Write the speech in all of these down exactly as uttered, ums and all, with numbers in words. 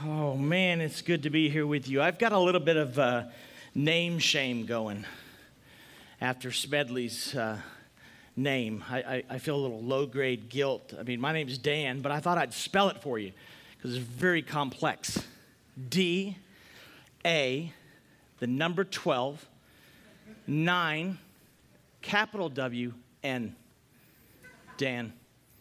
Oh man, it's good to be here with you. I've got a little bit of uh, name shame going after Smedley's uh, name. I, I, I feel a little low-grade guilt. I mean, my name's Dan, but I thought I'd spell it for you because it's very complex. D, A, the number twelve, nine, capital W, N. Dan.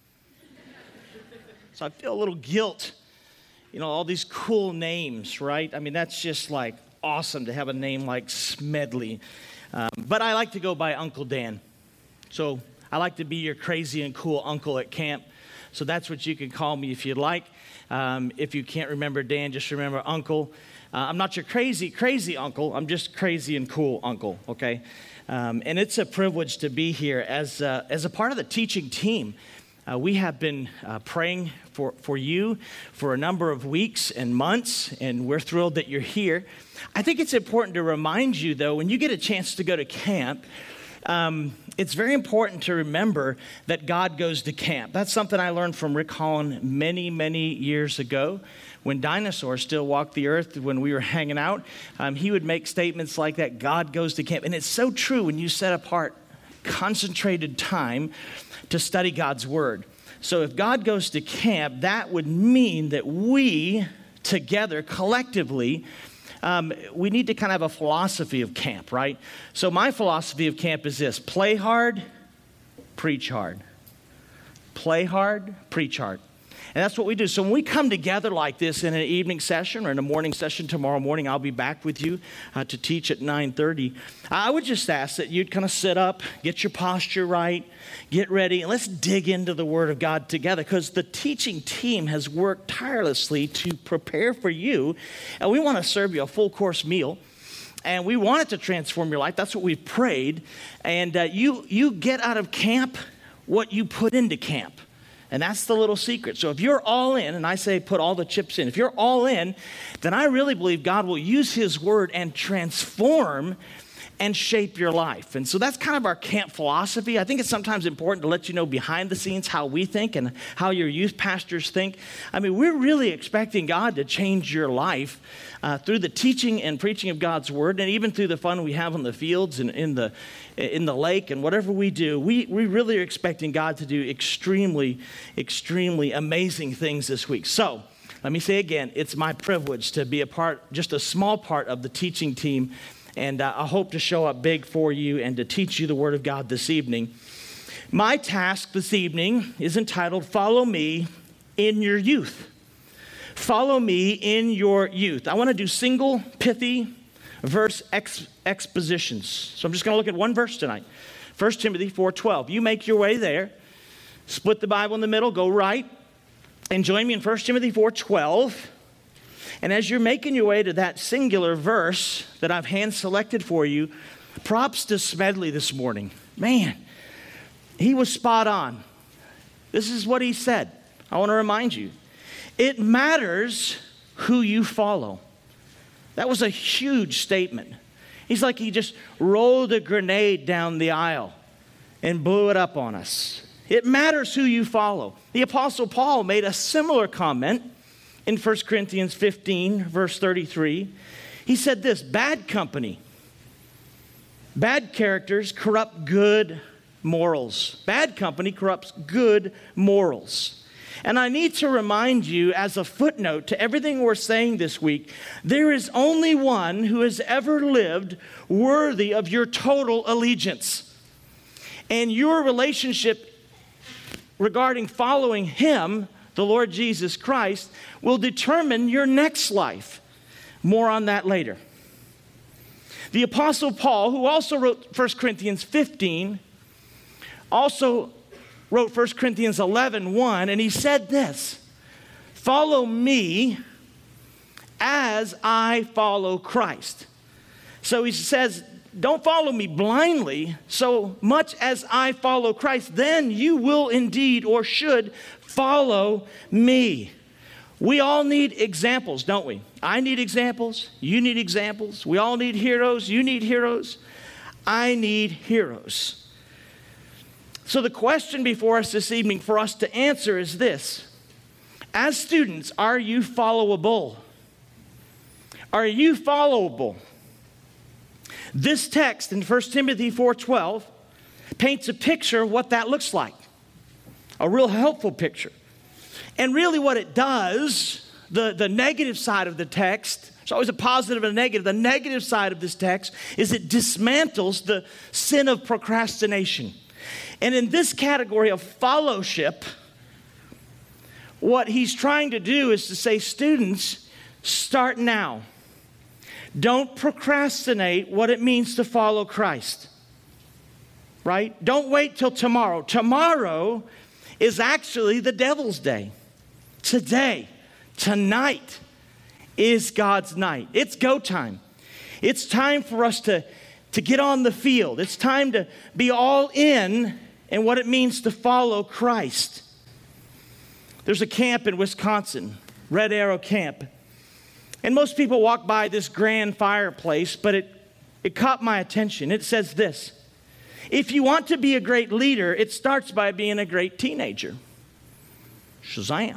So I feel a little guilt. You know, all these cool names, right? I mean, that's just like awesome to have a name like Smedley. Um, but I like to go by Uncle Dan. So I like to be your crazy and cool uncle at camp. So that's what you can call me if you'd like. Um, if you can't remember Dan, just remember Uncle. Uh, I'm not your crazy, crazy uncle. I'm just crazy and cool uncle, okay? Um, and it's a privilege to be here as, uh, as a part of the teaching team. Uh, we have been uh, praying for, for you for a number of weeks and months, and we're thrilled that you're here. I think it's important to remind you, though, when you get a chance to go to camp, um, it's very important to remember that God goes to camp. That's something I learned from Rick Holland many, many years ago. When dinosaurs still walked the earth, when we were hanging out, um, he would make statements like that, God goes to camp. And it's so true when you set apart concentrated time to study God's word. So if God goes to camp, that would mean that we together, collectively, um, we need to kind of have a philosophy of camp, right? So my philosophy of camp is this: play hard, preach hard. Play hard, preach hard. And that's what we do. So when we come together like this in an evening session or in a morning session tomorrow morning, I'll be back with you uh, to teach at nine thirty. I would just ask that you'd kind of sit up, get your posture right, get ready, and let's dig into the Word of God together, because the teaching team has worked tirelessly to prepare for you, and we want to serve you a full course meal. And we want it to transform your life. That's what we've prayed. And uh, you, you get out of camp what you put into camp. And that's the little secret. So if you're all in, and I say put all the chips in, if you're all in, then I really believe God will use His word and transform and shape your life. And so that's kind of our camp philosophy. I think it's sometimes important to let you know behind the scenes how we think and how your youth pastors think. I mean, we're really expecting God to change your life uh, through the teaching and preaching of God's word, and even through the fun we have on the fields and in the in the lake and whatever we do. We, we really are expecting God to do extremely, extremely amazing things this week. So let me say again, it's my privilege to be a part, just a small part of the teaching team. And uh, I hope to show up big for you and to teach you the Word of God this evening. My task this evening is entitled, Follow Me in Your Youth. Follow me in your youth. I want to do single, pithy verse ex- expositions. So I'm just going to look at one verse tonight. First Timothy four twelve. You make your way there. Split the Bible in the middle. Go right. And join me in First Timothy four twelve. And as you're making your way to that singular verse that I've hand-selected for you, props to Smedley this morning. Man, he was spot on. This is what he said. I want to remind you. It matters who you follow. That was a huge statement. He's like he just rolled a grenade down the aisle and blew it up on us. It matters who you follow. The Apostle Paul made a similar comment in First Corinthians fifteen, verse thirty-three. He said this: bad company, bad characters corrupt good morals. Bad company corrupts good morals. And I need to remind you, as a footnote to everything we're saying this week, there is only one who has ever lived worthy of your total allegiance. And your relationship regarding following Him, the Lord Jesus Christ, will determine your next life. More on that later. The Apostle Paul, who also wrote First Corinthians fifteen, also wrote First Corinthians eleven one, and he said this: follow me as I follow Christ. So he says, don't follow me blindly, so much as I follow Christ, then you will indeed or should follow me. We all need examples, don't we? I need examples. You need examples. We all need heroes. You need heroes. I need heroes. So the question before us this evening for us to answer is this: as students, are you followable? Are you followable? This text in First Timothy four twelve paints a picture of what that looks like. A real helpful picture. And really what it does, the, the negative side of the text, there's always a positive and a negative. The negative side of this text is it dismantles the sin of procrastination. And in this category of fellowship, what he's trying to do is to say, students, start now. Don't procrastinate what it means to follow Christ. Right? Don't wait till tomorrow. Tomorrow is actually the devil's day. Today, tonight is God's night. It's go time. It's time for us to, to get on the field. It's time to be all in in what it means to follow Christ. There's a camp in Wisconsin, Red Arrow Camp. And most people walk by this grand fireplace, but it, it caught my attention. It says this: if you want to be a great leader, it starts by being a great teenager. Shazam.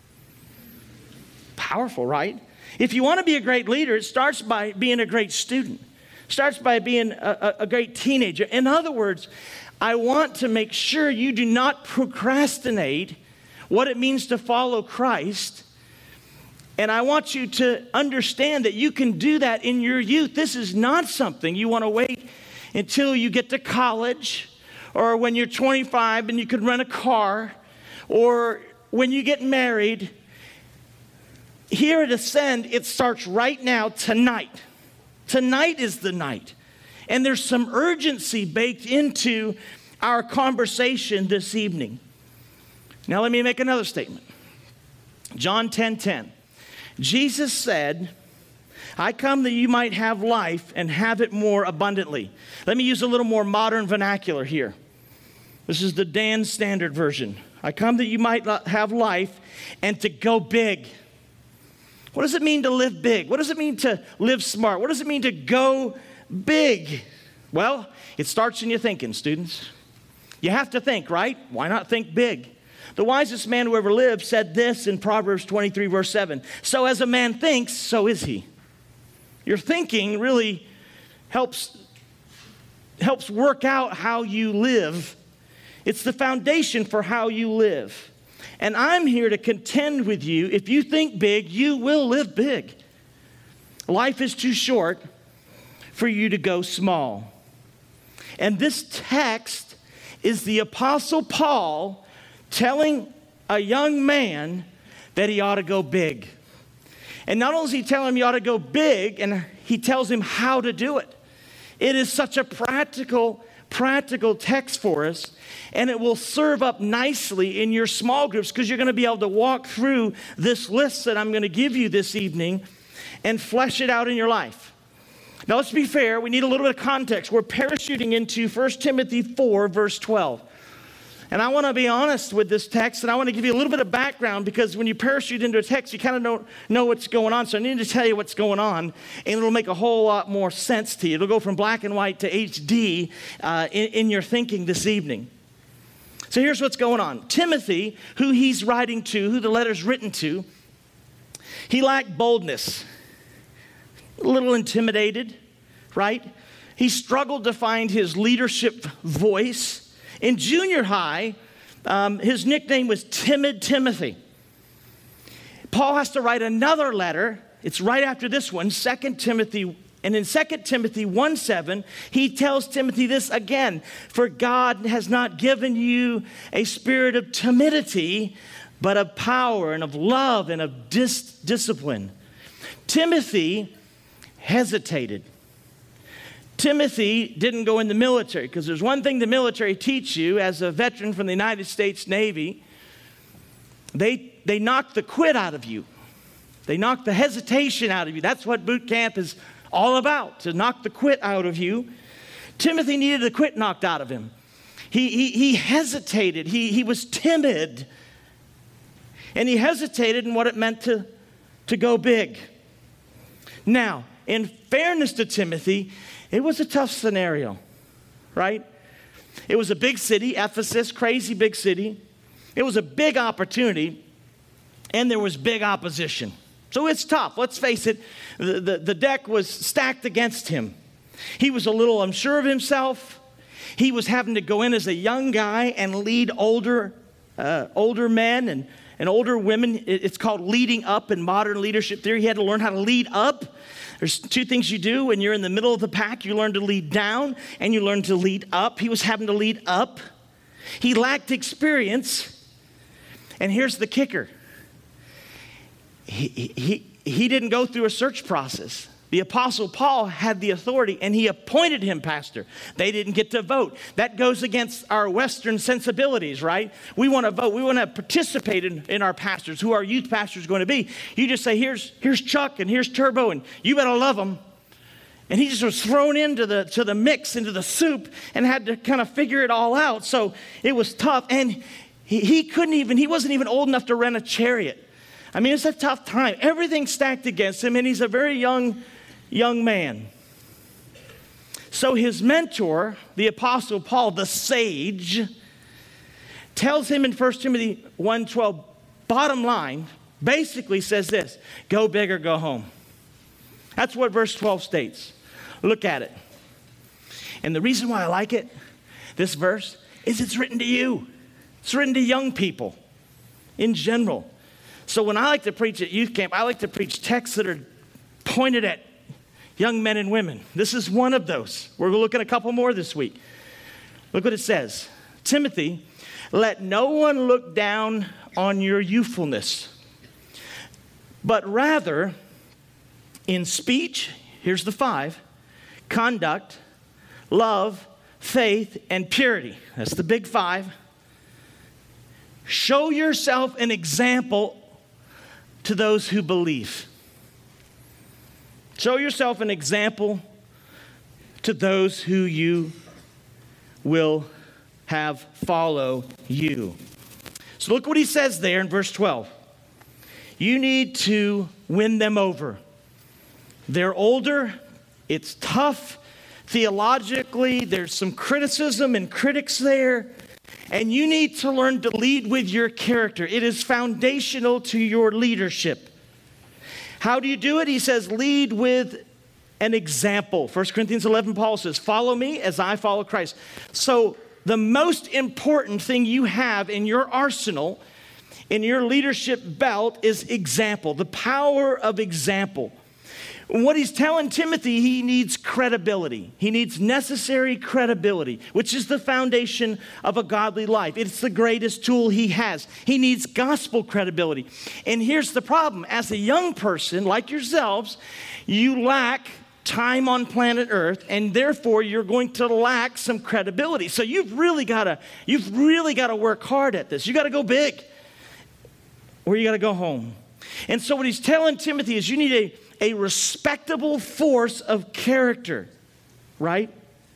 Powerful, right? If you want to be a great leader, it starts by being a great student. It starts by being a, a, a great teenager. In other words, I want to make sure you do not procrastinate what it means to follow Christ. And I want you to understand that you can do that in your youth. This is not something you want to wait until you get to college, or when you're twenty-five and you could rent a car, or when you get married. Here at Ascend, it starts right now, tonight. Tonight is the night. And there's some urgency baked into our conversation this evening. Now let me make another statement. John ten ten. Jesus said, I come that you might have life and have it more abundantly. Let me use a little more modern vernacular here. This is the Dan Standard Version. I come that you might have life and to go big. What does it mean to live big? What does it mean to live smart? What does it mean to go big? Well, it starts in your thinking, students. You have to think, right? Why not think big? The wisest man who ever lived said this in Proverbs twenty-three, verse seven. So as a man thinks, so is he. Your thinking really helps, helps work out how you live. It's the foundation for how you live. And I'm here to contend with you. If you think big, you will live big. Life is too short for you to go small. And this text is the Apostle Paul telling a young man that he ought to go big. And not only does he tell him he ought to go big, and he tells him how to do it. It is such a practical, practical text for us, and it will serve up nicely in your small groups because you're going to be able to walk through this list that I'm going to give you this evening and flesh it out in your life. Now, let's be fair. We need a little bit of context. We're parachuting into First Timothy four, verse twelve. And I want to be honest with this text, and I want to give you a little bit of background because when you parachute into a text, you kind of don't know what's going on. So I need to tell you what's going on, and it'll make a whole lot more sense to you. It'll go from black and white to H D uh, in, in your thinking this evening. So here's what's going on. Timothy, who he's writing to, who the letter's written to, he lacked boldness, a little intimidated, right? He struggled to find his leadership voice. In junior high, um, his nickname was Timid Timothy. Paul has to write another letter. It's right after this one, Second Timothy. And in Second Timothy one seven, he tells Timothy this again. For God has not given you a spirit of timidity, but of power and of love and of dis- discipline. Timothy hesitated. Timothy didn't go in the military because there's one thing the military teach you as a veteran from the United States Navy. They, they knock the quit out of you. They knock the hesitation out of you. That's what boot camp is all about, to knock the quit out of you. Timothy needed the quit knocked out of him. He, he, he hesitated. He, he was timid. And he hesitated in what it meant to, to go big. Now, in fairness to Timothy, it was a tough scenario, right? It was a big city, Ephesus, crazy big city. It was a big opportunity, and there was big opposition. So it's tough. Let's face it, the, the, the deck was stacked against him. He was a little unsure of himself. He was having to go in as a young guy and lead older, uh, older men and, and older women. It's called leading up in modern leadership theory. He had to learn how to lead up. There's two things you do when you're in the middle of the pack. You learn to lead down and you learn to lead up. He was having to lead up. He lacked experience. And here's the kicker. He, he, he didn't go through a search process. The Apostle Paul had the authority, and he appointed him pastor. They didn't get to vote. That goes against our Western sensibilities, right? We want to vote. We want to participate in, in our pastors, who our youth pastor is going to be. You just say, here's, here's Chuck, and here's Turbo, and you better love them. And he just was thrown into the, to the mix, into the soup, and had to kind of figure it all out. So it was tough, and he, he couldn't even, he wasn't even old enough to rent a chariot. I mean, it's a tough time. Everything's stacked against him, and he's a very young, young man. So his mentor, the Apostle Paul, the sage, tells him in First Timothy one twelve, bottom line, basically says this: go big or go home. That's what verse twelve states. Look at it. And the reason why I like it, this verse, is it's written to you. It's written to young people in general. So when I like to preach at youth camp, I like to preach texts that are pointed at young men and women. This is one of those. We're going to look at a couple more this week. Look what it says. Timothy, let no one look down on your youthfulness, but rather in speech, here's the five, conduct, love, faith, and purity. That's the big five. Show yourself an example to those who believe. Show yourself an example to those who you will have follow you. So look what he says there in verse twelve. You need to win them over. They're older. It's tough. Theologically, there's some criticism and critics there. And you need to learn to lead with your character. It is foundational to your leadership. How do you do it? He says, lead with an example. First Corinthians eleven, Paul says, follow me as I follow Christ. So the most important thing you have in your arsenal, in your leadership belt, is example, the power of example. What he's telling Timothy, he needs credibility. He needs necessary credibility, which is the foundation of a godly life. It's the greatest tool he has. He needs gospel credibility. And here's the problem. As a young person, like yourselves, you lack time on planet Earth, and therefore you're going to lack some credibility. So you've really got to, you've really got to work hard at this. You got to go big, or you got to go home. And so what he's telling Timothy is you need a a respectable force of character, right?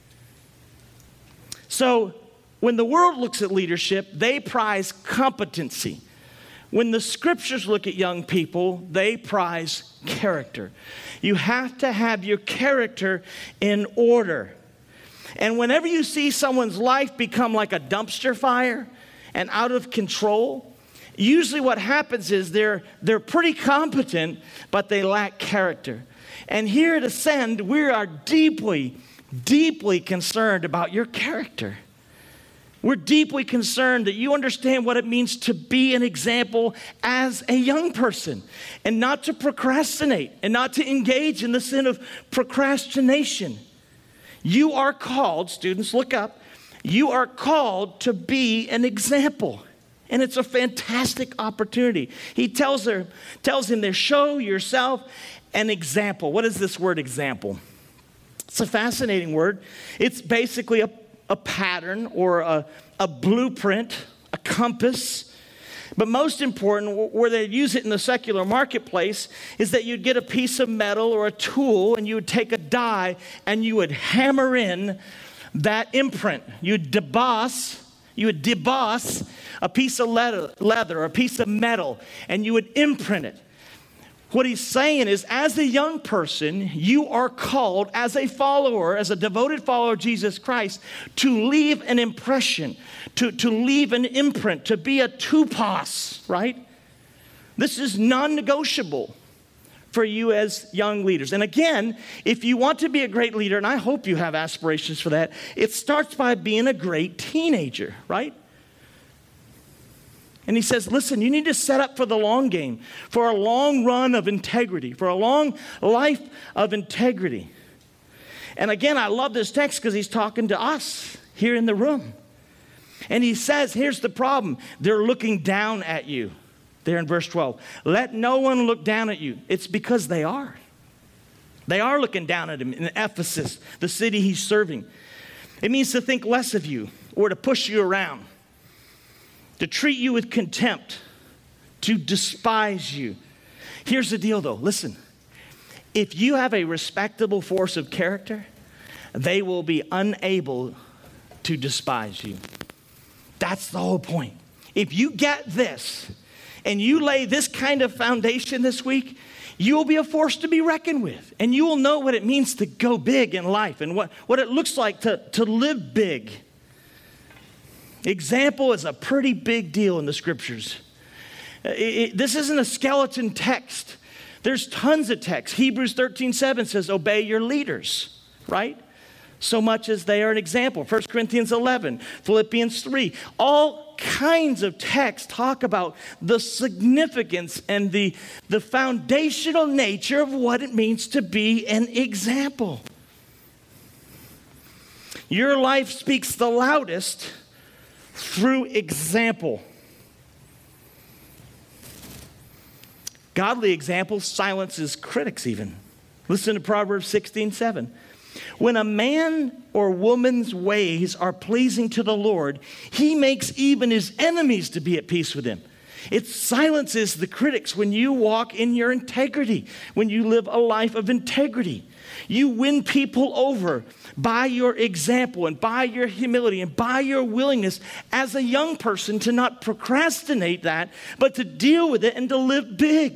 So when the world looks at leadership, they prize competency. When the scriptures look at young people, they prize character. You have to have your character in order. And whenever you see someone's life become like a dumpster fire and out of control, usually what happens is they're, they're pretty competent, but they lack character. And here at Ascend, we are deeply, deeply concerned about your character. We're deeply concerned that you understand what it means to be an example as a young person, and not to procrastinate, and not to engage in the sin of procrastination. You are called, students, look up, you are called to be an example. And it's a fantastic opportunity. He tells her, tells him there, show yourself an example. What is this word example? It's a fascinating word. It's basically a, a pattern or a, a blueprint, a compass. But most important, where they use it in the secular marketplace, is that you'd get a piece of metal or a tool and you would take a die and you would hammer in that imprint. You'd deboss, you would deboss a piece of leather, leather or a piece of metal, and you would imprint it. What he's saying is, as a young person, you are called as a follower, as a devoted follower of Jesus Christ, to leave an impression, to, to leave an imprint, to be a tupos, right? This is non-negotiable. for you as young leaders. And again, if you want to be a great leader, and I hope you have aspirations for that, it starts by being a great teenager, right? And he says, listen, you need to set up for the long game, for a long run of integrity, for a long life of integrity. And again, I love this text because he's talking to us here in the room. And he says, here's the problem. They're looking down at you. There in verse twelve. Let no one look down at you. It's because they are. They are looking down at him in Ephesus, the city he's serving. It means to think less of you or to push you around, to treat you with contempt, to despise you. Here's the deal though. Listen, if you have a respectable force of character, they will be unable to despise you. That's the whole point. If you get this, and you lay this kind of foundation this week, you will be a force to be reckoned with. And you will know what it means to go big in life and what, what it looks like to, to live big. Example is a pretty big deal in the scriptures. It, it, this isn't a skeleton text. There's tons of text. Hebrews thirteen seven says, obey your leaders, right? So much as they are an example. First Corinthians eleven, Philippians three. All kinds of texts talk about the significance and the, the foundational nature of what it means to be an example. Your life speaks the loudest through example. Godly example silences critics even. Listen to Proverbs sixteen seven. When a man or woman's ways are pleasing to the Lord, he makes even his enemies to be at peace with him. It silences the critics when you walk in your integrity, when you live a life of integrity. You win people over by your example and by your humility and by your willingness as a young person to not procrastinate that, but to deal with it and to live big.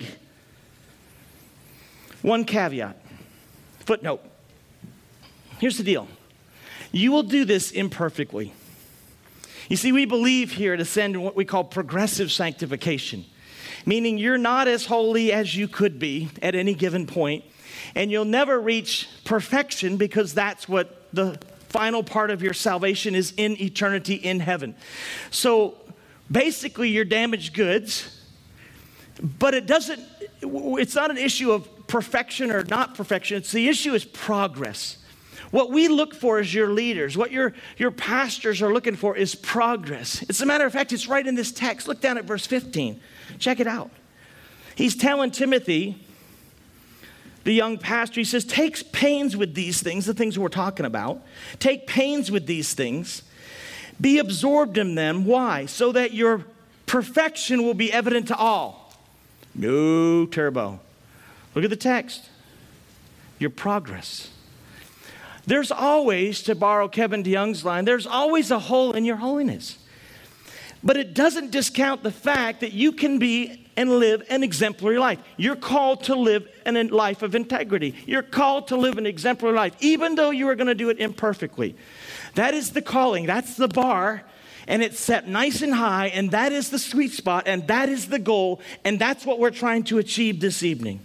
One caveat, footnote. Here's the deal. You will do this imperfectly. You see, we believe here at Ascend in what we call progressive sanctification, meaning you're not as holy as you could be at any given point, and you'll never reach perfection because that's what the final part of your salvation is in eternity in heaven. So basically, you're damaged goods, but it doesn't, it's not an issue of perfection or not perfection. It's the issue is progress. What we look for as your leaders, what your, your pastors are looking for is progress. As a matter of fact, it's right in this text. Look down at verse fifteen. Check it out. He's telling Timothy, the young pastor, he says, take pains with these things, the things we're talking about. Take pains with these things. Be absorbed in them. Why? So that your perfection will be evident to all. No turbo. Look at the text. Your progress. There's always, to borrow Kevin DeYoung's line, there's always a hole in your holiness. But it doesn't discount the fact that you can be and live an exemplary life. You're called to live a life of integrity. You're called to live an exemplary life, even though you are going to do it imperfectly. That is the calling. That's the bar. And it's set nice and high. And that is the sweet spot. And that is the goal. And that's what we're trying to achieve this evening.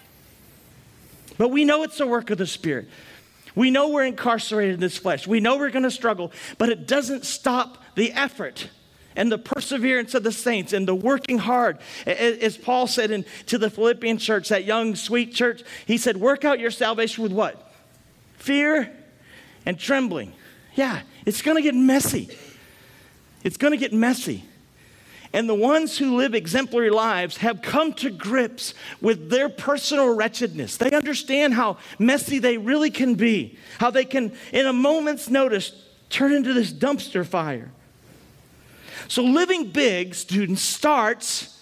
But we know it's the work of the Spirit. We know we're incarcerated in this flesh. We know we're going to struggle, but it doesn't stop the effort and the perseverance of the saints and the working hard. As Paul said in, to the Philippian church, that young, sweet church, he said, work out your salvation with what? Fear and trembling. Yeah, it's going to get messy. It's going to get messy. And the ones who live exemplary lives have come to grips with their personal wretchedness. They understand how messy they really can be, how they can, in a moment's notice, turn into this dumpster fire. So living big, students, starts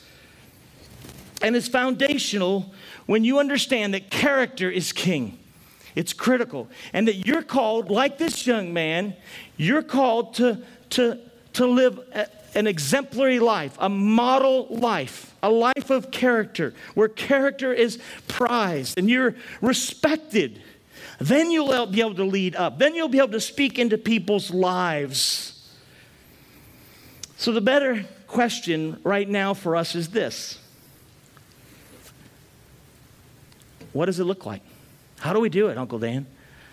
and is foundational when you understand that character is king. It's critical. And that you're called, like this young man, you're called to, to, to live a, an exemplary life, a model life, a life of character, where character is prized and you're respected. Then you'll be able to lead up. Then you'll be able to speak into people's lives. So the better question right now for us is this. what does it look like? How do we do it, Uncle Dan?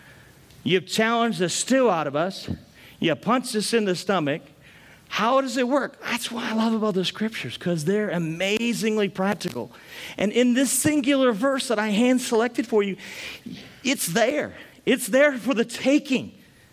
You've challenged the stew out of us. You punched us in the stomach. How does it work? That's what I love about the scriptures, because they're amazingly practical. And in this singular verse that I hand selected for you, it's there. It's there for the taking.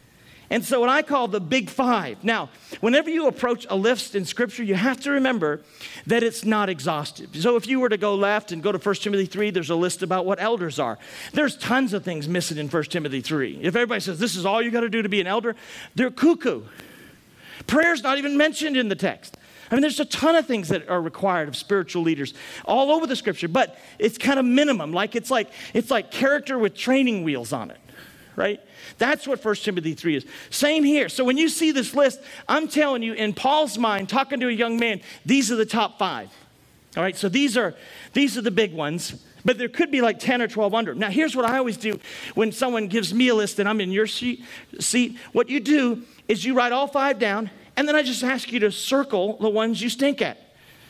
And so what I call the big five. Now, whenever you approach a list in Scripture, you have to remember that it's not exhaustive. So if you were to go left and go to First Timothy three, there's a list about what elders are. There's tons of things missing in First Timothy three. If everybody says this is all you got to do to be an elder, they're cuckoo. Prayer's not even mentioned in the text. I mean, there's a ton of things that are required of spiritual leaders all over the Scripture, but it's kind of minimum. Like it's like it's like character with training wheels on it, right? That's what First Timothy three is. Same here. So when you see this list, I'm telling you, in Paul's mind, talking to a young man, these are the top five. All right, so these are these are the big ones, but there could be like ten or twelve under. Now, here's what I always do when someone gives me a list and I'm in your seat. seat. What you do is you write all five down, and then I just ask you to circle the ones you stink at.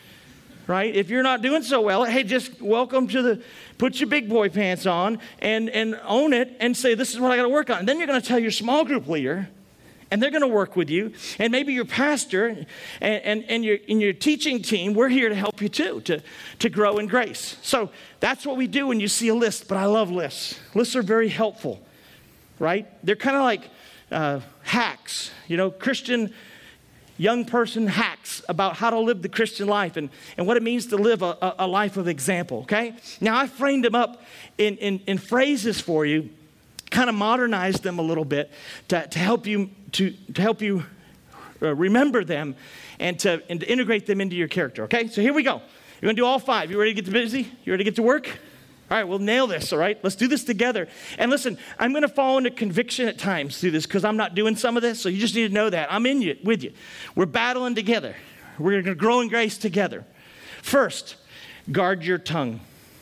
Right? If you're not doing so well, hey, just welcome to the, put your big boy pants on and, and own it and say, this is what I got to work on. And then you're going to tell your small group leader, and they're going to work with you. And maybe your pastor and, and, and, your, and your teaching team, we're here to help you too, to, to grow in grace. So that's what we do when you see a list, but I love lists. Lists are very helpful, right? They're kind of like uh, hacks, you know, Christian young person hacks about how to live the Christian life and, and what it means to live a, a, a life of example, okay? Now, I framed them up in, in, in phrases for you, kind of modernized them a little bit to, to help you to, to help you uh, remember them and to, and to integrate them into your character, okay? So here we go. You're going to do all five. You ready to get to busy? You ready to get to work? All right, we'll nail this, all right? Let's do this together. And listen, I'm going to fall into conviction at times through this because I'm not doing some of this, so you just need to know that. I'm in you, with you. We're battling together. We're going to grow in grace together. First, guard your tongue.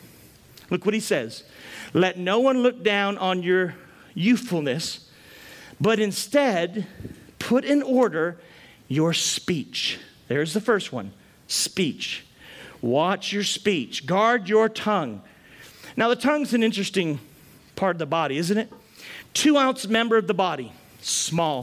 Look what he says. Let no one look down on your youthfulness, but instead put in order your speech. There's the first one, speech. Watch your speech. Guard your tongue. Now, the tongue's an interesting part of the body, isn't it? Two ounce member of the body, small.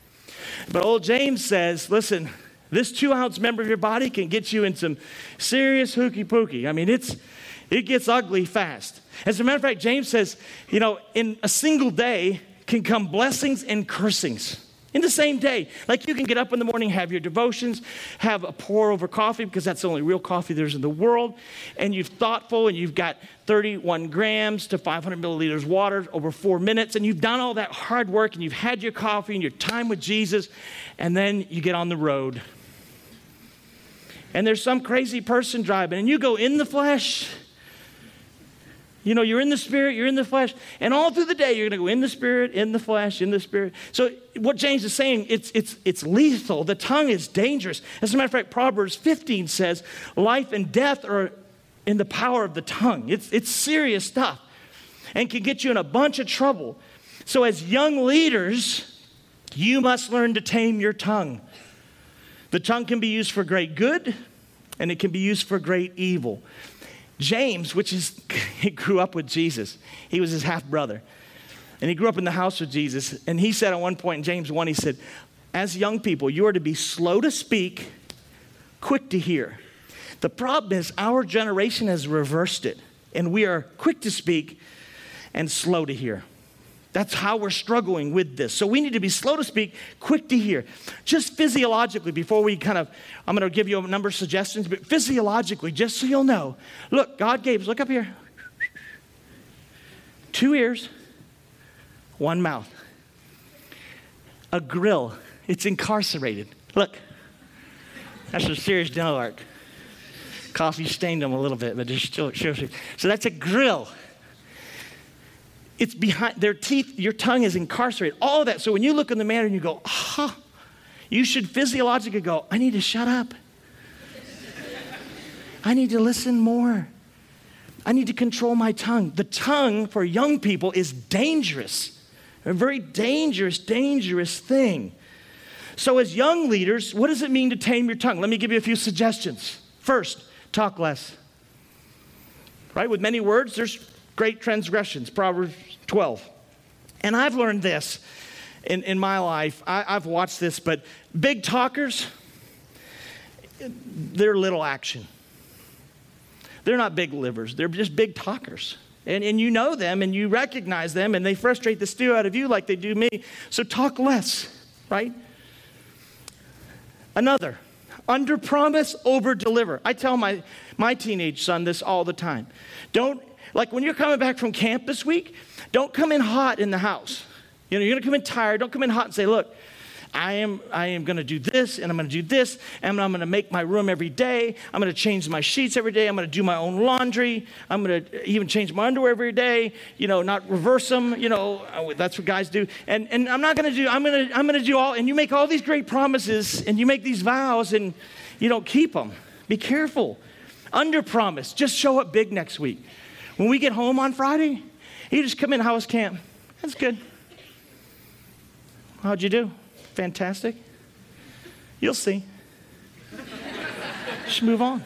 But old James says, listen, this two ounce member of your body can get you in some serious hooky pooky. I mean, it's it gets ugly fast. As a matter of fact, James says, you know, in a single day can come blessings and cursings. In the same day. Like you can get up in the morning, have your devotions, have a pour over coffee because that's the only real coffee there's in the world. And you've thoughtful and you've got thirty-one grams to five hundred milliliters water over four minutes. And you've done all that hard work and you've had your coffee and your time with Jesus. And then you get on the road. And there's some crazy person driving and you go in the flesh. You know, you're in the spirit, you're in the flesh, and all through the day, you're going to go in the spirit, in the flesh, in the spirit. So what James is saying, it's it's it's lethal. The tongue is dangerous. As a matter of fact, Proverbs fifteen says, life and death are in the power of the tongue. It's, it's serious stuff and can get you in a bunch of trouble. So as young leaders, you must learn to tame your tongue. The tongue can be used for great good, and it can be used for great evil. James, which is, he grew up with Jesus. He was his half brother. And he grew up in the house with Jesus. And he said at one point in James one, he said, as young people, you are to be slow to speak, quick to hear. The problem is our generation has reversed it. And we are quick to speak and slow to hear. That's how we're struggling with this. So we need to be slow to speak, quick to hear. Just physiologically, before we kind of, I'm going to give you a number of suggestions, but physiologically, just so you'll know, look, God gave us, look up here, two ears, one mouth. A grill, it's incarcerated. Look, that's a serious dental arc. Coffee stained them a little bit, but they're still, so that's a grill. It's behind their teeth, your tongue is incarcerated, all of that. So when you look in the mirror and you go, ah, you should physiologically go, I need to shut up. I need to listen more. I need to control my tongue. The tongue for young people is dangerous, a very dangerous, dangerous thing. So as young leaders, what does it mean to tame your tongue? Let me give you a few suggestions. First, talk less. Right? With many words, there's great transgressions, Proverbs twelve. And I've learned this in, in my life. I, I've watched this, but big talkers, they're little action. They're not big livers. They're just big talkers. And, and you know them and you recognize them and they frustrate the stew out of you like they do me. So talk less, right? Another, under promise, over deliver. I tell my, my teenage son this all the time. Don't, like when you're coming back from camp this week, don't come in hot in the house. You know, you're going to come in tired. Don't come in hot and say, look, I am I am going to do this, and I'm going to do this, and I'm going to make my room every day. I'm going to change my sheets every day. I'm going to do my own laundry. I'm going to even change my underwear every day, you know, not reverse them. You know, that's what guys do. And and I'm not going to do, I'm going to I'm going to do all, and you make all these great promises, and you make these vows, and you don't keep them. Be careful. Under promise. Just show up big next week. When we get home on Friday, you just come in house camp. That's good. How'd you do? Fantastic. You'll see. Just move on.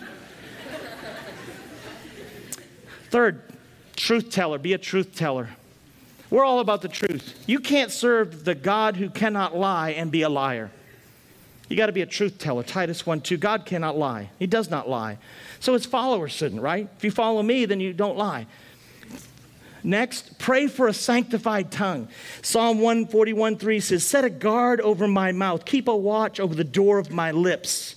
Third, truth teller. Be a truth teller. We're all about the truth. You can't serve the God who cannot lie and be a liar. You got to be a truth teller. Titus one two. God cannot lie. He does not lie. So his followers shouldn't, right? If you follow me, then you don't lie. Next, pray for a sanctified tongue. Psalm one forty-one three says, set a guard over my mouth. Keep a watch over the door of my lips.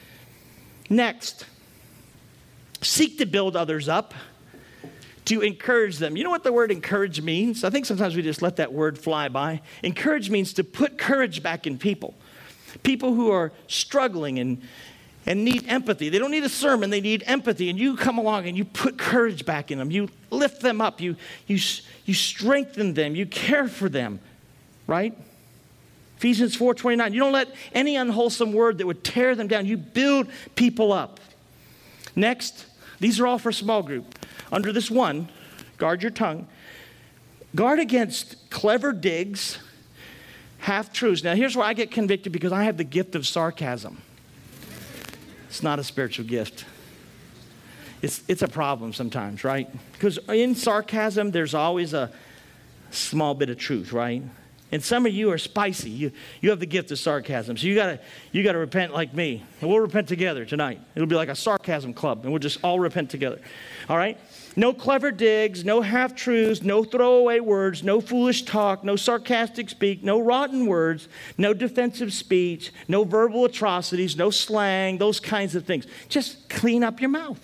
Next, seek to build others up, to encourage them. You know what the word encourage means? I think sometimes we just let that word fly by. Encourage means to put courage back in people. People who are struggling and and need empathy. They don't need a sermon, they need empathy. And you come along and you put courage back in them. You lift them up. You, you, you strengthen them. You care for them, right? Ephesians four twenty-nine. You don't let any unwholesome word that would tear them down. You build people up. Next, these are all for small group. Under this one, guard your tongue. Guard against clever digs, half-truths. Now, here's where I get convicted because I have the gift of sarcasm. It's not a spiritual gift. It's, it's a problem sometimes, right? Because in sarcasm, there's always a small bit of truth, right? And some of you are spicy. You, you have the gift of sarcasm. So you gotta, you gotta repent like me. And we'll repent together tonight. It'll be like a sarcasm club, and we'll just all repent together. All right? No clever digs, no half-truths, no throwaway words, no foolish talk, no sarcastic speak, no rotten words, no defensive speech, no verbal atrocities, no slang, those kinds of things. Just clean up your mouth.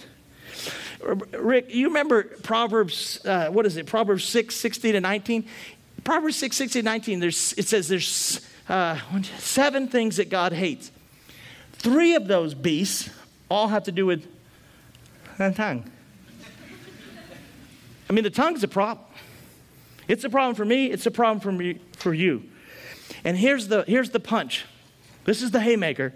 Rick, you remember Proverbs, uh, what is it, Proverbs six, sixteen to nineteen? Proverbs six, sixteen to nineteen, there's, it says there's uh, seven things that God hates. Three of those beasts all have to do with the tongue. I mean, the tongue's a problem. It's a problem for me. It's a problem for me, for you. And here's the, here's the punch. This is the haymaker.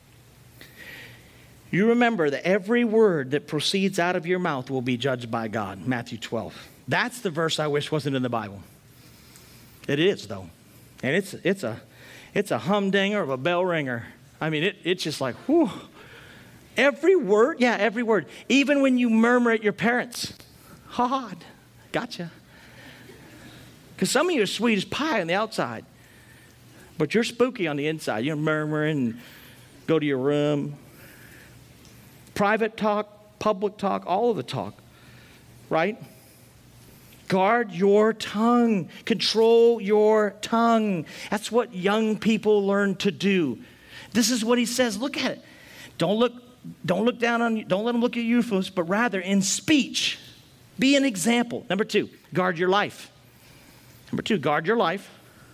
You remember that every word that proceeds out of your mouth will be judged by God. Matthew twelve. That's the verse I wish wasn't in the Bible. It is, though. And it's it's a it's a humdinger of a bell ringer. I mean, it, it's just like, whew. Every word, yeah, every word. Even when you murmur at your parents. Ha ha, gotcha. Because some of you are sweet as pie on the outside, but you're spooky on the inside. You're murmuring and go to your room. Private talk, public talk, all of the talk, right? Guard your tongue. Control your tongue. That's what young people learn to do. This is what he says. Look at it. Don't look, don't look down on you. Don't let them look at you, but rather in speech. Be an example. Number two, guard your life. Number two, guard your life.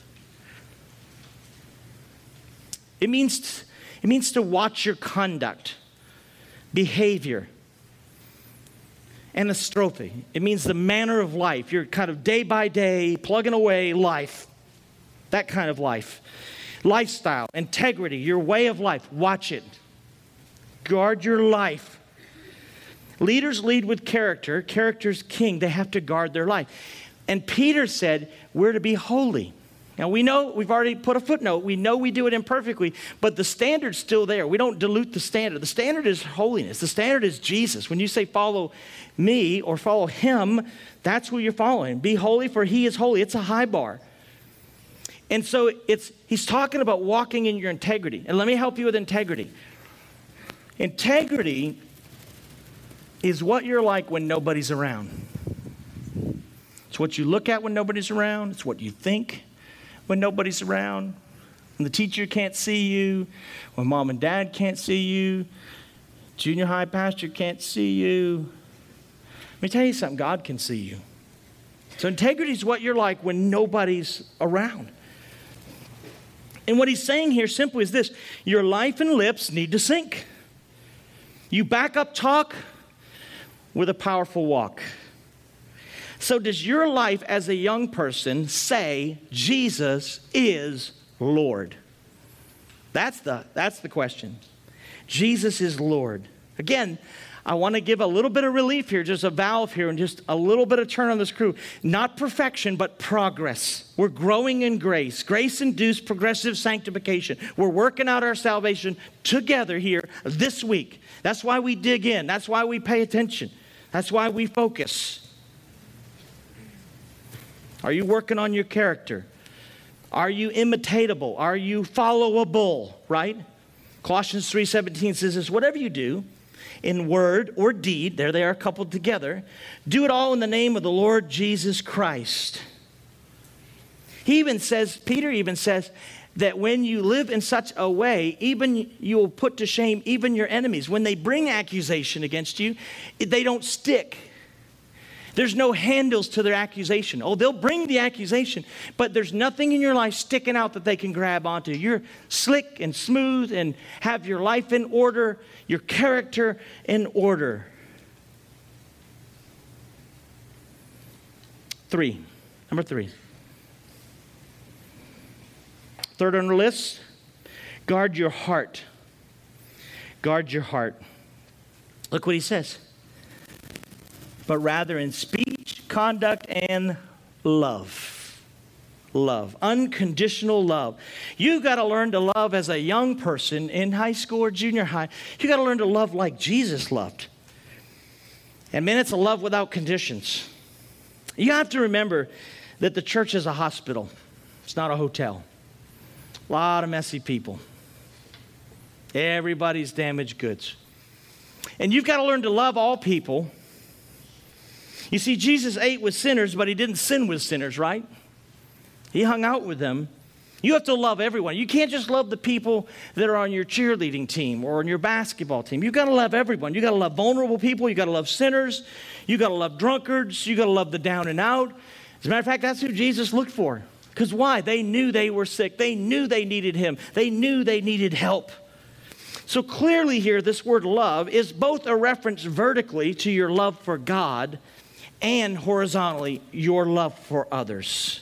It means, it means to watch your conduct, behavior, and astrophe. It means the manner of life. Your kind of day by day, plugging away life. That kind of life. Lifestyle, integrity, your way of life. Watch it. Guard your life. Leaders lead with character. Character's king. They have to guard their life. And Peter said, we're to be holy. Now, we know, we've already put a footnote. We know we do it imperfectly, but the standard's still there. We don't dilute the standard. The standard is holiness. The standard is Jesus. When you say follow me or follow him, that's who you're following. Be holy, for he is holy. It's a high bar. And so it's he's talking about walking in your integrity. And let me help you with integrity. Integrity is what you're like when nobody's around. It's what you look at when nobody's around. It's what you think when nobody's around. When the teacher can't see you. When mom and dad can't see you. Junior high pastor can't see you. Let me tell you something. God can see you. So integrity is what you're like when nobody's around. And what he's saying here simply is this. Your life and lips need to sync. You back up talk with a powerful walk. So does your life as a young person say Jesus is Lord? That's the, that's the question. Jesus is Lord. Again, I want to give a little bit of relief here, just a valve here, and just a little bit of turn on the screw. Not perfection, but progress. We're growing in grace. Grace-induced progressive sanctification. We're working out our salvation together here this week. That's why we dig in. That's why we pay attention. That's why we focus. Are you working on your character? Are you imitatable? Are you followable, right? Colossians three seventeen says this, whatever you do, in word or deed, there they are coupled together, do it all in the name of the Lord Jesus Christ. He even says, Peter even says, that when you live in such a way, even you will put to shame even your enemies. When they bring accusation against you, they don't stick. There's no handles to their accusation. Oh, they'll bring the accusation, but there's nothing in your life sticking out that they can grab onto. You're slick and smooth and have your life in order, your character in order. Three. Number three. Third on the list, guard your heart. Guard your heart. Look what he says. But rather in speech, conduct, and love. Love. Unconditional love. You got to learn to love as a young person in high school or junior high. You got to learn to love like Jesus loved. And man, it's a love without conditions. You have to remember that the church is a hospital. It's not a hotel. A lot of messy people. Everybody's damaged goods. And you've got to learn to love all people. You see, Jesus ate with sinners, but he didn't sin with sinners, right? He hung out with them. You have to love everyone. You can't just love the people that are on your cheerleading team or on your basketball team. You've got to love everyone. You've got to love vulnerable people. You've got to love sinners. You've got to love drunkards. You've got to love the down and out. As a matter of fact, that's who Jesus looked for. Because why? They knew they were sick. They knew they needed him. They knew they needed help. So clearly here, this word love is both a reference vertically to your love for God and horizontally, your love for others.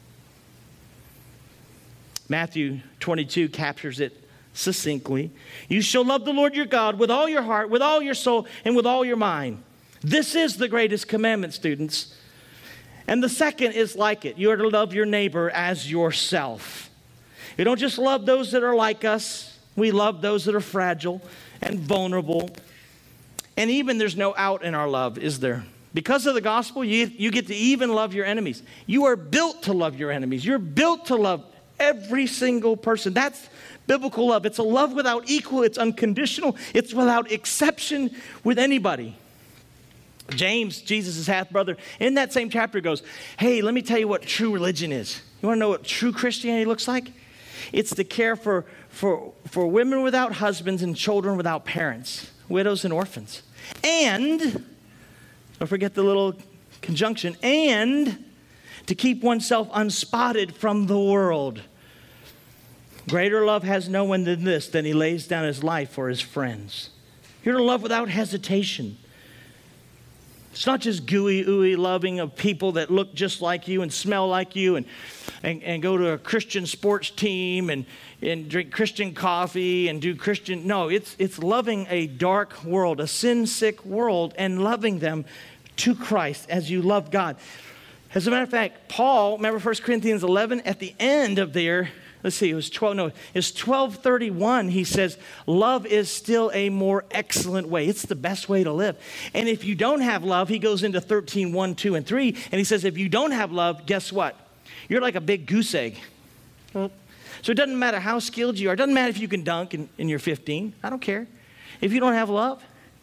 Matthew twenty-two captures it succinctly. You shall love the Lord your God with all your heart, with all your soul, and with all your mind. This is the greatest commandment, students. And the second is like it. You are to love your neighbor as yourself. You don't just love those that are like us. We love those that are fragile and vulnerable. And even there's no out in our love, is there? Because of the gospel, you, you get to even love your enemies. You are built to love your enemies. You're built to love every single person. That's biblical love. It's a love without equal. It's unconditional. It's without exception with anybody. James, Jesus' half-brother, in that same chapter goes, hey, let me tell you what true religion is. You want to know what true Christianity looks like? It's the care for, for, for women without husbands and children without parents, widows and orphans. And, don't forget the little conjunction, and to keep oneself unspotted from the world. Greater love has no one than this, than he lays down his life for his friends. You're to love without hesitation. It's not just gooey, ooey loving of people that look just like you and smell like you and, and, and go to a Christian sports team and, and drink Christian coffee and do Christian. No, it's, it's loving a dark world, a sin-sick world, and loving them to Christ as you love God. As a matter of fact, Paul, remember First Corinthians eleven, at the end of there, let's see, it was twelve, no, it's twelve thirty-one, he says, love is still a more excellent way. It's the best way to live. And if you don't have love, he goes into thirteen, one, two, and three, and he says, if you don't have love, guess what? You're like a big goose egg. So it doesn't matter how skilled you are. It doesn't matter if you can dunk and, and you're fifteen. I don't care. If you don't have love,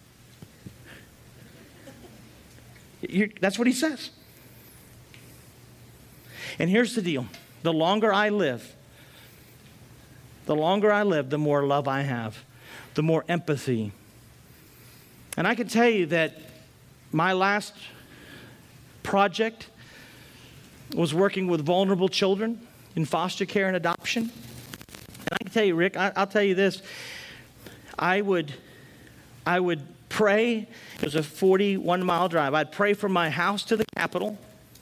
you're, that's what he says. And here's the deal. The longer I live, the longer I live, the more love I have, the more empathy. And I can tell you that my last project was working with vulnerable children in foster care and adoption. And I can tell you, Rick, I, I'll tell you this. I would, I would pray. It was a forty-one mile drive. I'd pray from my house to the Capitol.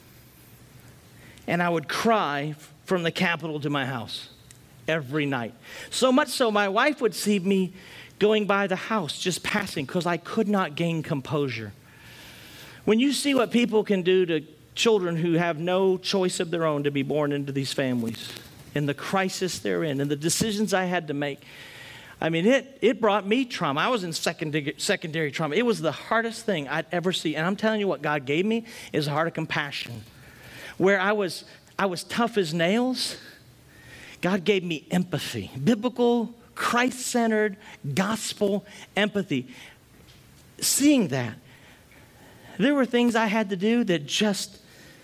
And I would cry from the Capitol to my house every night. So much so, my wife would see me going by the house, just passing, because I could not gain composure. When you see what people can do to children who have no choice of their own to be born into these families, and the crisis they're in, and the decisions I had to make, I mean, it it brought me trauma. I was in secondary, secondary trauma. It was the hardest thing I'd ever see. And I'm telling you, what God gave me is a heart of compassion. Where I was, I was tough as nails, God gave me empathy. Biblical, Christ-centered, gospel empathy. Seeing that, there were things I had to do that just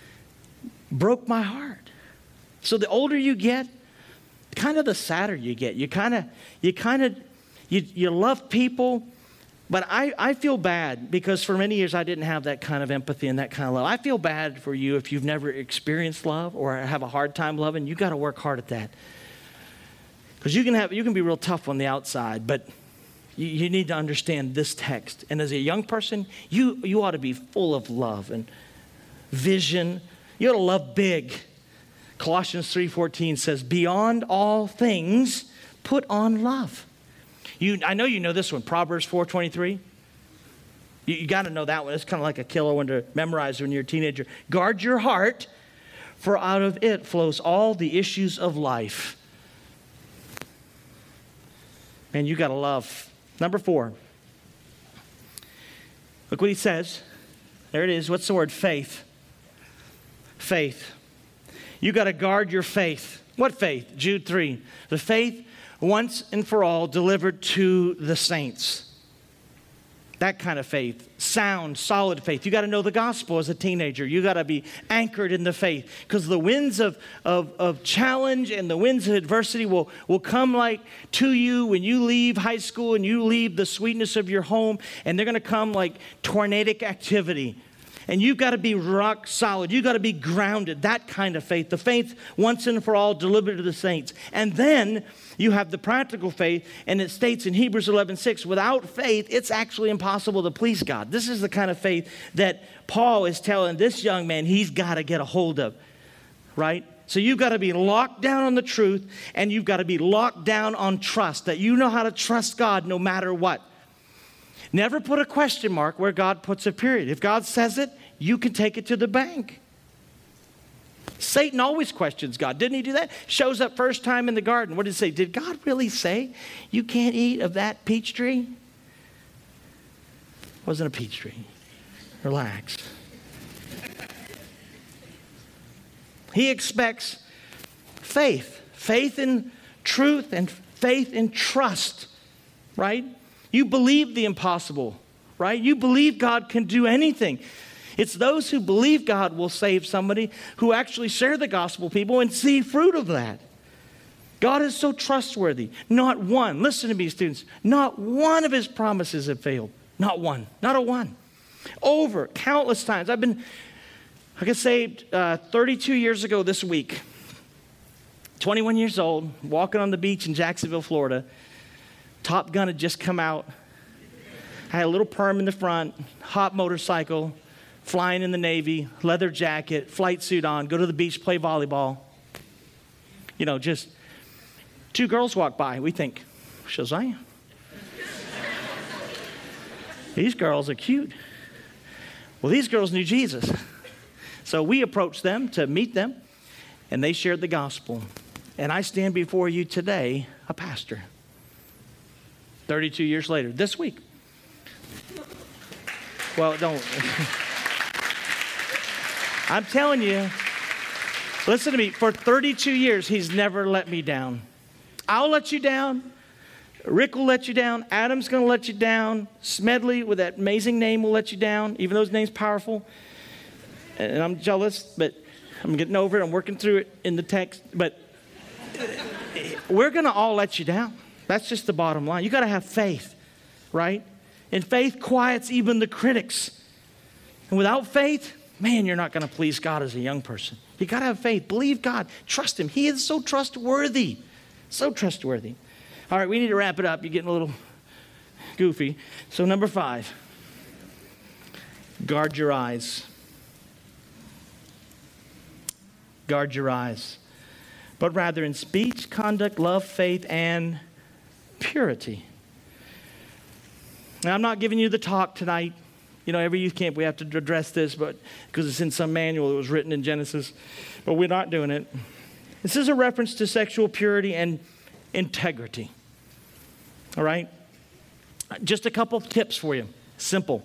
broke my heart. So the older you get, kind of the sadder you get. You kind of, you kind of, you, you love people, but I, I feel bad because for many years I didn't have that kind of empathy and that kind of love. I feel bad for you if you've never experienced love or have a hard time loving. You got to work hard at that. Because you can have, you can be real tough on the outside, but you, you need to understand this text. And as a young person, you, you ought to be full of love and vision. You ought to love big. Colossians three fourteen says, beyond all things, put on love. You, I know you know this one, Proverbs four twenty-three. You, you got to know that one. It's kind of like a killer one to memorize when you're a teenager. Guard your heart, for out of it flows all the issues of life. Man, you got to love. Number four. Look what he says. There it is. What's the word? Faith. Faith. You got to guard your faith. What faith? Jude three. The faith once and for all delivered to the saints. That kind of faith. Sound, solid faith. You got to know the gospel as a teenager. You got to be anchored in the faith. Because the winds of, of, of challenge and the winds of adversity will, will come like to you when you leave high school and you leave the sweetness of your home. And they're going to come like tornadic activity. And you've got to be rock solid. You've got to be grounded. That kind of faith. The faith once and for all delivered to the saints. And then you have the practical faith. And it states in Hebrews eleven six, without faith, it's actually impossible to please God. This is the kind of faith that Paul is telling this young man he's got to get a hold of. Right? So you've got to be locked down on the truth. And you've got to be locked down on trust. That you know how to trust God no matter what. Never put a question mark where God puts a period. If God says it, you can take it to the bank. Satan always questions God. Didn't he do that? Shows up first time in the garden. What did he say? Did God really say you can't eat of that peach tree? It wasn't a peach tree. Relax. He expects faith. Faith in truth and faith in trust. Right? You believe the impossible, right? You believe God can do anything. It's those who believe God will save somebody who actually share the gospel with people and see fruit of that. God is so trustworthy. Not one, listen to me, students, not one of his promises have failed. Not one, not a one. Over countless times. I've been, I got saved uh, thirty-two years ago this week. twenty-one years old, walking on the beach in Jacksonville, Florida. Top Gun had just come out. I had a little perm in the front, hot motorcycle, flying in the Navy, leather jacket, flight suit on, go to the beach, play volleyball. You know, just two girls walk by. We think, Shazam. These girls are cute. Well, these girls knew Jesus. So we approached them to meet them, and they shared the gospel. And I stand before you today, a pastor, thirty-two years later, this week. Well, don't. I'm telling you, listen to me, for thirty-two years, he's never let me down. I'll let you down. Rick will let you down. Adam's going to let you down. Smedley, with that amazing name, will let you down, even though his name's powerful. And I'm jealous, but I'm getting over it. I'm working through it in the text. But we're going to all let you down. That's just the bottom line. You got to have faith, right? And faith quiets even the critics. And without faith, man, you're not going to please God as a young person. You got to have faith. Believe God. Trust Him. He is so trustworthy. So trustworthy. All right, we need to wrap it up. You're getting a little goofy. So number five, guard your eyes. Guard your eyes. But rather in speech, conduct, love, faith, and purity. Now, I'm not giving you the talk tonight. You know, every youth camp we have to address this, but because it's in some manual that was written in Genesis. But we're not doing it. This is a reference to sexual purity and integrity. All right? Just a couple of tips for you. Simple.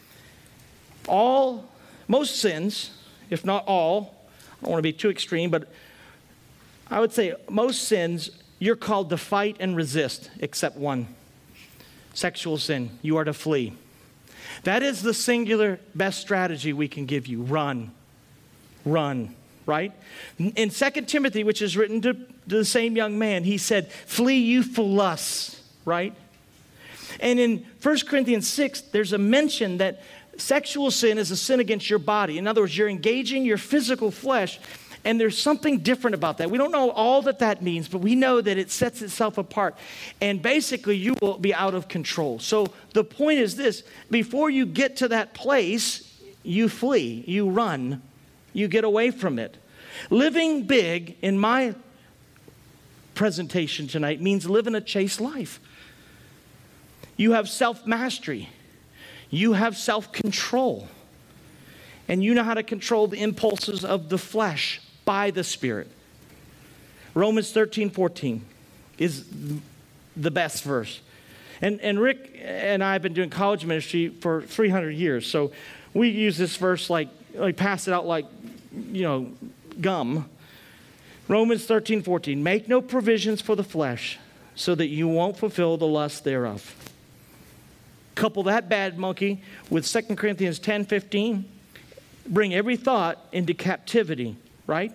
All, most sins, if not all, I don't want to be too extreme, but I would say most sins, you're called to fight and resist, except one. Sexual sin, you are to flee. That is the singular best strategy we can give you. Run. Run. Right? In Second Timothy, which is written to, to the same young man, he said, flee youthful lusts, right? And in First Corinthians six, there's a mention that sexual sin is a sin against your body. In other words, you're engaging your physical flesh, and there's something different about that. We don't know all that that means, but we know that it sets itself apart. And basically, you will be out of control. So the point is this, before you get to that place, you flee, you run. You get away from it. Living big, in my presentation tonight, means living a chaste life. You have self-mastery. You have self-control. And you know how to control the impulses of the flesh by the Spirit. Romans thirteen fourteen is the best verse. And, and Rick and I have been doing college ministry for three hundred years. So we use this verse like, like pass it out like, you know, gum. Romans thirteen fourteen, make no provisions for the flesh so that you won't fulfill the lust thereof. Couple that bad monkey with Second Corinthians ten fifteen, bring every thought into captivity, right?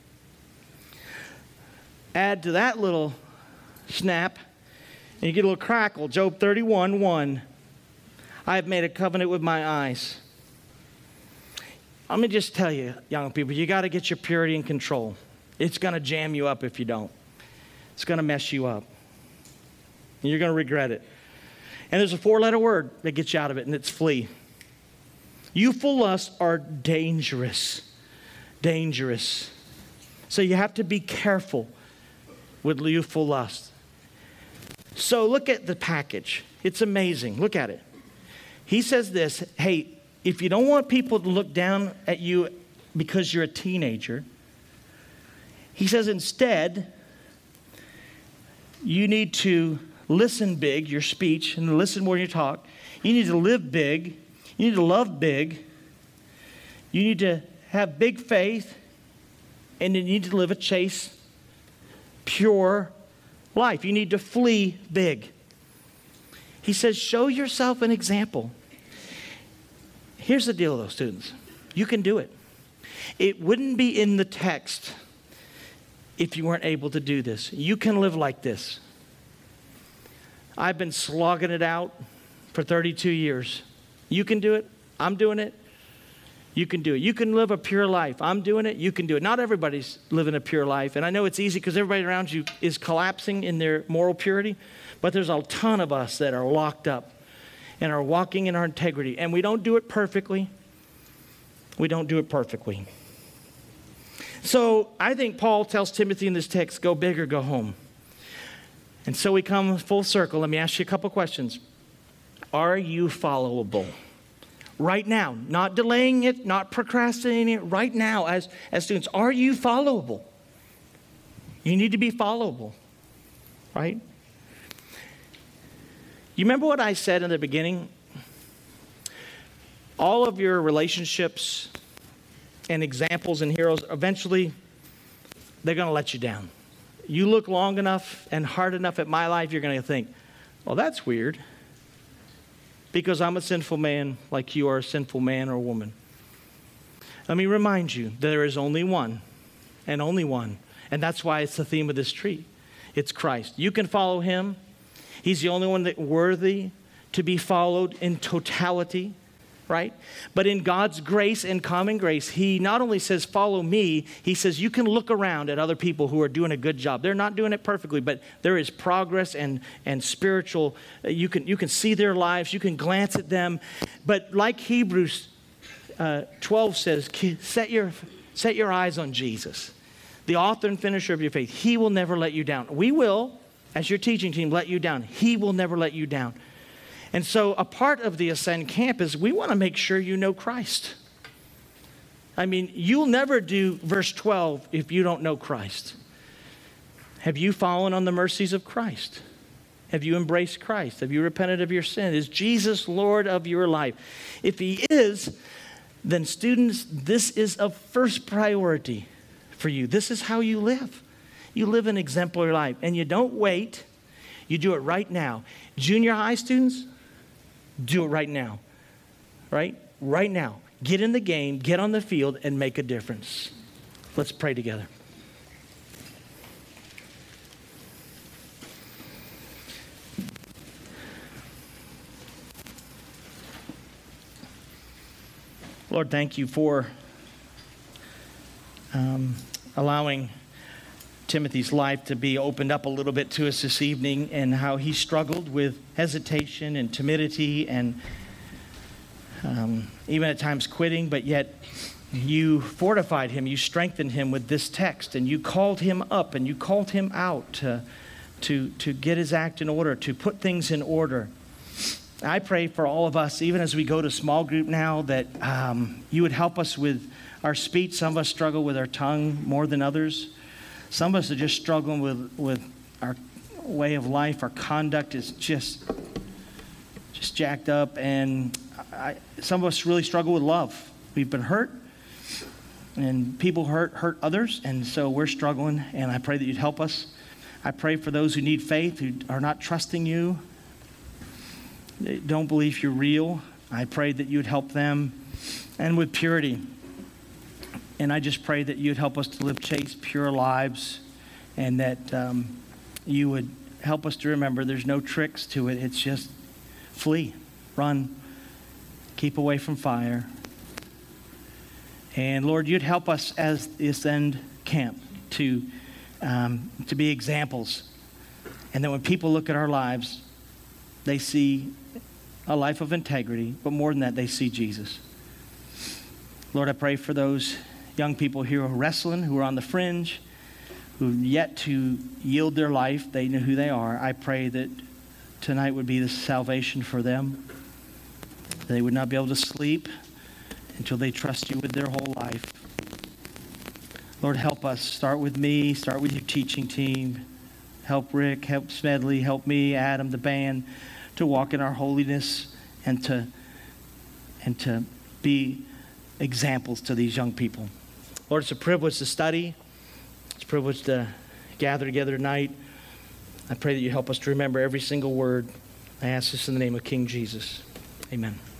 Add to that little snap, and you get a little crackle. Job thirty-one one, I have made a covenant with my eyes. Let me just tell you, young people, you got to get your purity in control. It's going to jam you up if you don't. It's going to mess you up. And you're going to regret it. And there's a four-letter word that gets you out of it, and it's flee. Youthful lusts are dangerous. Dangerous. So you have to be careful with youthful lust. So look at the package. It's amazing. Look at it. He says this, hey, if you don't want people to look down at you because you're a teenager, he says instead, you need to listen big, your speech, and listen more than you talk. You need to live big. You need to love big. You need to have big faith. And you need to live a chaste, pure life. You need to flee big. He says, show yourself an example. Here's the deal, though, students. You can do it. It wouldn't be in the text if you weren't able to do this. You can live like this. I've been slogging it out for thirty-two years. You can do it. I'm doing it. You can do it. You can live a pure life. I'm doing it. You can do it. Not everybody's living a pure life. And I know it's easy because everybody around you is collapsing in their moral purity. But there's a ton of us that are locked up and are walking in our integrity. And we don't do it perfectly. We don't do it perfectly. So I think Paul tells Timothy in this text, go big or go home. And so we come full circle. Let me ask you a couple questions. Are you followable? right now, not delaying it, not procrastinating it, right now as, as students. Are you followable? You need to be followable, right? You remember what I said in the beginning? All of your relationships and examples and heroes, eventually, they're going to let you down. You look long enough and hard enough at my life, you're going to think, well, that's weird. Because I'm a sinful man like you are a sinful man or woman. Let me remind you, there is only one, and only one. And that's why it's the theme of this tree. It's Christ. You can follow him. He's the only one that's worthy to be followed in totality, right? But in God's grace and common grace, he not only says, follow me, he says you can look around at other people who are doing a good job. They're not doing it perfectly, but there is progress and, and spiritual. You can, you can see their lives. You can glance at them. But like Hebrews uh, twelve says, set your, set your eyes on Jesus, the author and finisher of your faith. He will never let you down. We will, as your teaching team, let you down. He will never let you down. And so a part of the Ascend camp is we want to make sure you know Christ. I mean, you'll never do verse twelve if you don't know Christ. Have you fallen on the mercies of Christ? Have you embraced Christ? Have you repented of your sin? Is Jesus Lord of your life? If he is, then students, this is of first priority for you. This is how you live. You live an exemplary life, and you don't wait. You do it right now. Junior high students, do it right now, right? Right now. Get in the game, get on the field, and make a difference. Let's pray together. Lord, thank you for um, allowing Timothy's life to be opened up a little bit to us this evening, and how he struggled with hesitation and timidity and um, even at times quitting, but yet you fortified him, you strengthened him with this text, and you called him up and you called him out to, to, to get his act in order, to put things in order. I pray for all of us, even as we go to small group now, that um, you would help us with our speech. Some of us struggle with our tongue more than others. Some of us are just struggling with, with our way of life. Our conduct is just, just jacked up. And I, some of us really struggle with love. We've been hurt, and people hurt, hurt others. And so we're struggling, and I pray that you'd help us. I pray for those who need faith, who are not trusting you, they don't believe you're real. I pray that you'd help them, and with purity. And I just pray that you'd help us to live chaste, pure lives, and that um, you would help us to remember there's no tricks to it. It's just flee, run, keep away from fire. And Lord, you'd help us as the Ascend camp to, um, to be examples. And that when people look at our lives, they see a life of integrity, but more than that, they see Jesus. Lord, I pray for those young people here who are wrestling, who are on the fringe, who have yet to yield their life. They know who they are. I pray that tonight would be the salvation for them. They would not be able to sleep until they trust you with their whole life. Lord, help us. Start with me. Start with your teaching team. Help Rick, help Smedley, help me, Adam, the band, to walk in our holiness and to, and to be examples to these young people. Lord, it's a privilege to study. It's a privilege to gather together tonight. I pray that you help us to remember every single word. I ask this in the name of King Jesus. Amen.